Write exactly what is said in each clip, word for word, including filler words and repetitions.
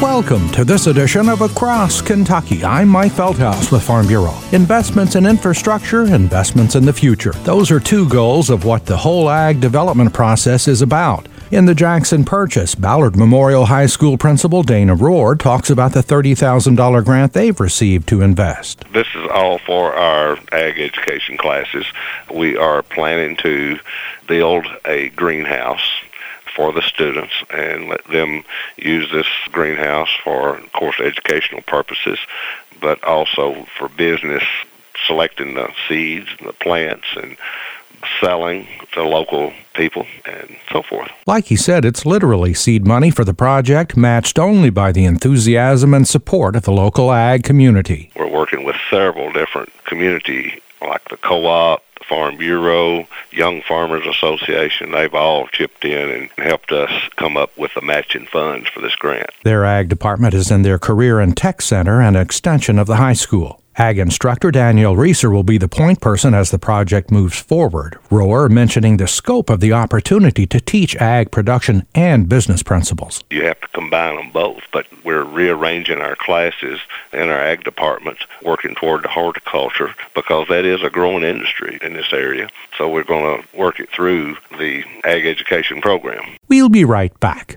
Welcome to this edition of Across Kentucky. I'm Mike Feldhaus with Farm Bureau. Investments in infrastructure, investments in the future. Those are two goals of what the whole ag development process is about. In the Jackson Purchase, Ballard Memorial High School principal Dana Rohr talks about the thirty thousand dollars grant they've received to invest. This is all for our ag education classes. We are planning to build a greenhouse for the students and let them use this greenhouse for, of course, educational purposes, but also for business, selecting the seeds and the plants and selling to local people and so forth. Like he said, it's literally seed money for the project, matched only by the enthusiasm and support of the local ag community. We're working with several different community, like the co-op, the Farm Bureau, Young Farmers Association. They've all chipped in and helped us come up with the matching funds for this grant. Their ag department is in their Career and Tech Center, an extension of the high school. Ag instructor Danielle Reeser will be the point person as the project moves forward. Rohr mentioning the scope of the opportunity to teach ag production and business principles. You have to combine them both, but we're rearranging our classes in our ag department, working toward the horticulture, because that is a growing industry in this area. So we're going to work it through the ag education program. We'll be right back.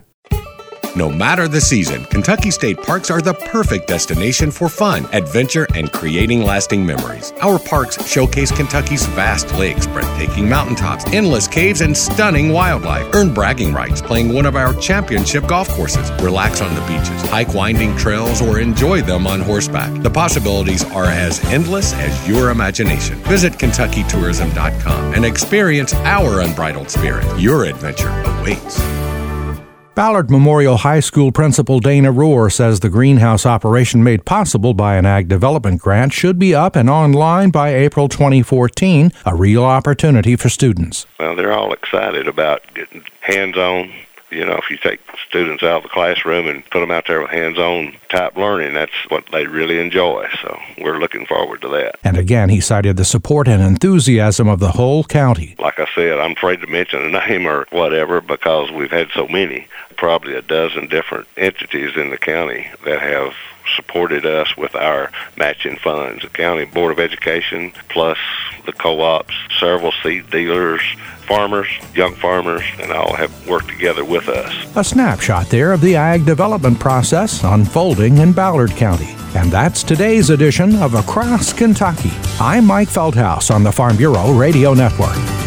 No matter the season, Kentucky State Parks are the perfect destination for fun, adventure, and creating lasting memories. Our parks showcase Kentucky's vast lakes, breathtaking mountaintops, endless caves, and stunning wildlife. Earn bragging rights playing one of our championship golf courses. Relax on the beaches, hike winding trails, or enjoy them on horseback. The possibilities are as endless as your imagination. Visit Kentucky Tourism dot com and experience our unbridled spirit. Your adventure awaits. Ballard Memorial High School principal Dana Rohr says the greenhouse operation made possible by an ag development grant should be up and online by April twenty fourteen, a real opportunity for students. Well, they're all excited about getting hands-on. You know, if you take students out of the classroom and put them out there with hands-on type learning, that's what they really enjoy. So we're looking forward to that. And again, he cited the support and enthusiasm of the whole county. Like I said, I'm afraid to mention a name or whatever because we've had so many, probably a dozen different entities in the county that have supported us with our matching funds. The County Board of Education, plus the co-ops, several seed dealers, farmers, young farmers, and all have worked together with us. A snapshot there of the ag development process unfolding in Ballard County. And that's today's edition of Across Kentucky. I'm Mike Feldhaus on the Farm Bureau Radio Network.